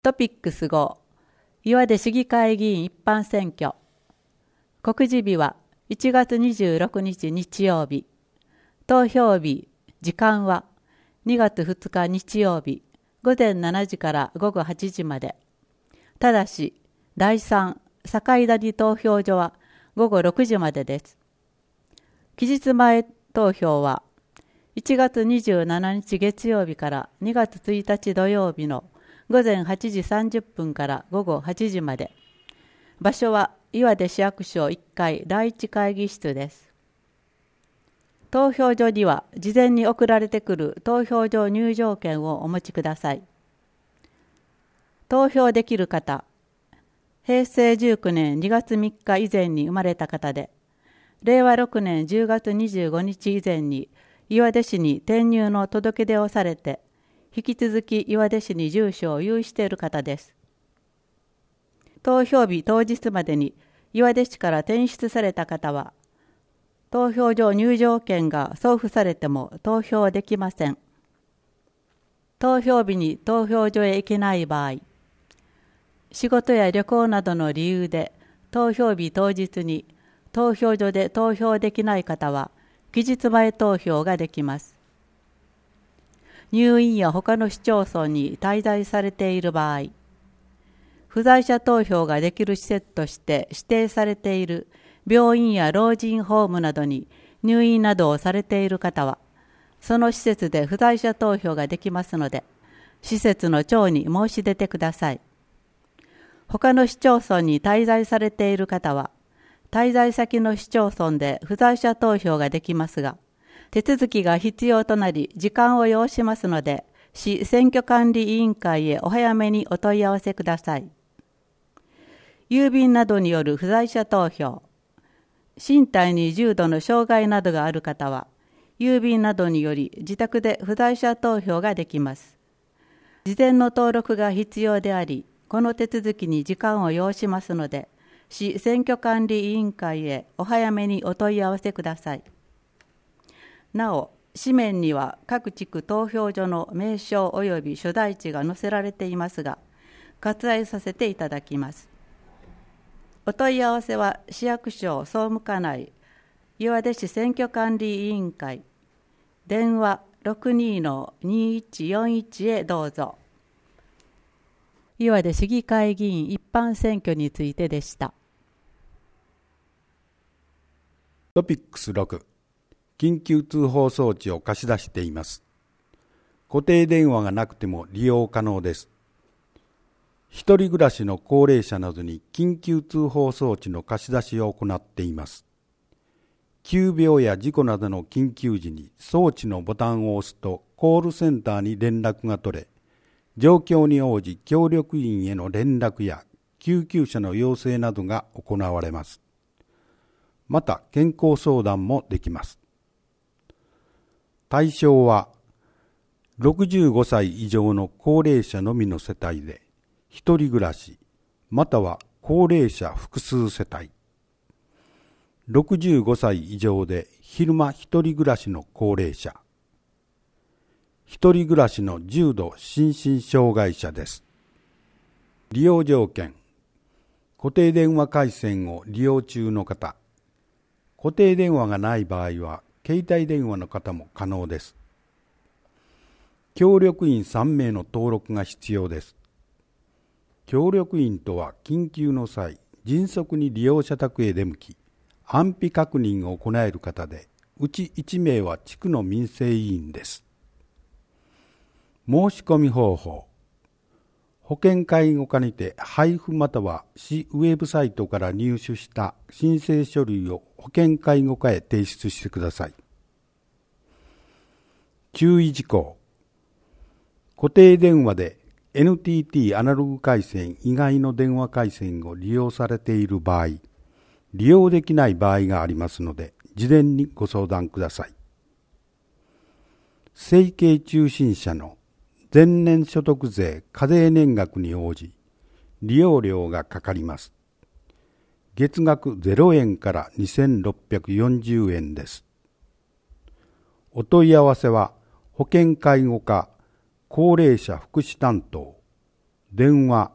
トピックス5、岩出市議会議員一般選挙。告示日は1月26日日曜日。投票日、時間は2月2日日曜日、午前7時から午後8時まで。ただし、第3、境谷投票所は午後6時までです。期日前投票は1月27日月曜日から2月1日土曜日の午前8時30分から午後8時まで。場所は岩出市役所1階第1会議室です。投票所には事前に送られてくる投票所入場券をお持ちください。投票できる方、平成19年2月3日以前に生まれた方で、令和6年10月25日以前に岩出市に転入の届け出をされて、引き続き岩出市に住所を有している方です。投票日当日までに岩出市から転出された方は、投票所入場券が送付されても投票できません。投票日に投票所へ行けない場合、仕事や旅行などの理由で投票日当日に投票所で投票できない方は、期日前投票ができます。入院や他の市町村に滞在されている場合、不在者投票ができる施設として指定されている病院や老人ホームなどに入院などをされている方は、その施設で不在者投票ができますので、施設の長に申し出てください。他の市町村に滞在されている方は、滞在先の市町村で不在者投票ができますが、手続きが必要となり時間を要しますので、市選挙管理委員会へお早めにお問い合わせください。郵便などによる不在者投票、身体に重度の障害などがある方は、郵便などにより自宅で不在者投票ができます。事前の登録が必要であり、この手続きに時間を要しますので、市選挙管理委員会へお早めにお問い合わせください。なお、紙面には各地区投票所の名称及び所在地が載せられていますが、割愛させていただきます。お問い合わせは市役所総務課内岩出市選挙管理委員会電話 62-2141 へどうぞ。岩出市議会議員一般選挙についてでした。 トピックス6、緊急通報装置を貸し出しています。固定電話がなくても利用可能です。一人暮らしの高齢者などに緊急通報装置の貸し出しを行っています。急病や事故などの緊急時に装置のボタンを押すとコールセンターに連絡が取れ、状況に応じ協力員への連絡や救急車の要請などが行われます。また健康相談もできます。対象は65歳以上の高齢者のみの世帯で、一人暮らしまたは高齢者複数世帯、65歳以上で昼間一人暮らしの高齢者、一人暮らしの重度心身障害者です。利用条件、固定電話回線を利用中の方、固定電話がない場合は携帯電話の方も可能です。協力員3名の登録が必要です。協力員とは緊急の際、迅速に利用者宅へ出向き、安否確認を行える方で、うち1名は地区の民生委員です。申し込み方法、保健介護課にて配布または市ウェブサイトから入手した申請書類を保健介護課へ提出してください。注意事項、固定電話でNTT アナログ回線以外の電話回線を利用されている場合、利用できない場合がありますので、事前にご相談ください。生計中心者の前年所得税課税年額に応じ、利用料がかかります。月額0円から2640円です。お問い合わせは、保健介護課高齢者福祉担当電話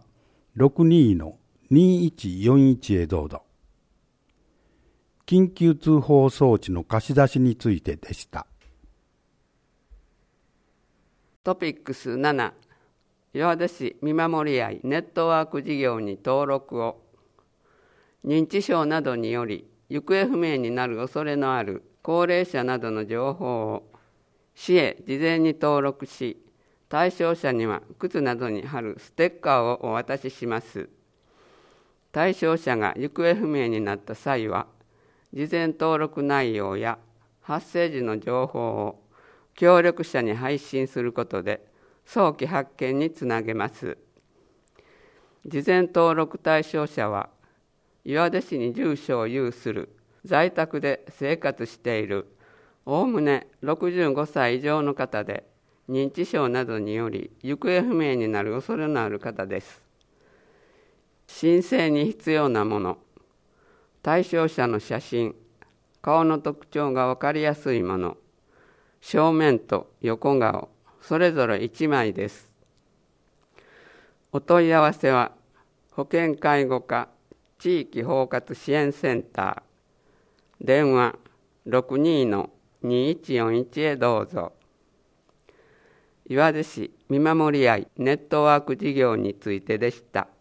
62-2141 へどうぞ。緊急通報装置の貸し出しについてでした。 トピックス7、岩出市見守り合いネットワーク事業に登録を。認知症などにより行方不明になる恐れのある高齢者などの情報を市へ事前に登録し、対象者には靴などに貼るステッカーをお渡しします。対象者が行方不明になった際は、事前登録内容や発生時の情報を協力者に配信することで早期発見につなげます。事前登録対象者は、岩出市に住所を有する在宅で生活しているおおむね65歳以上の方で、認知症などにより行方不明になる恐れのある方です。申請に必要なもの、対象者の写真、顔の特徴が分かりやすいもの、正面と横顔、それぞれ1枚です。お問い合わせは、保健介護課地域包括支援センター、電話 62-2141 へどうぞ。岩出市見守り合いネットワーク事業についてでした。